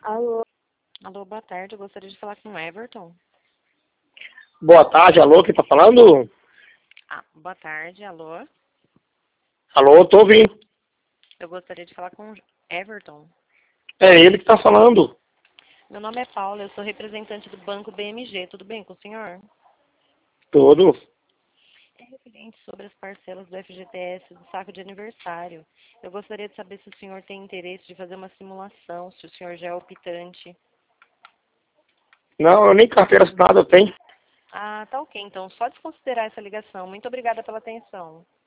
Alô, Alô, boa tarde. Eu gostaria de falar com o Everton. Boa tarde, alô, quem tá falando? Boa tarde. Alô. Alô, tô ouvindo. Eu gostaria de falar com o Everton. É ele que tá falando. Meu nome é Paula, eu sou representante do Banco BMG. Tudo bem com o senhor? Tudo. É referente sobre as parcelas do FGTS do saco de aniversário. Eu gostaria de saber se o senhor tem interesse de fazer uma simulação, se o senhor já é optante. Não, eu nem carteira assinada eu tenho. Tá ok. Então, só desconsiderar essa ligação. Muito obrigada pela atenção.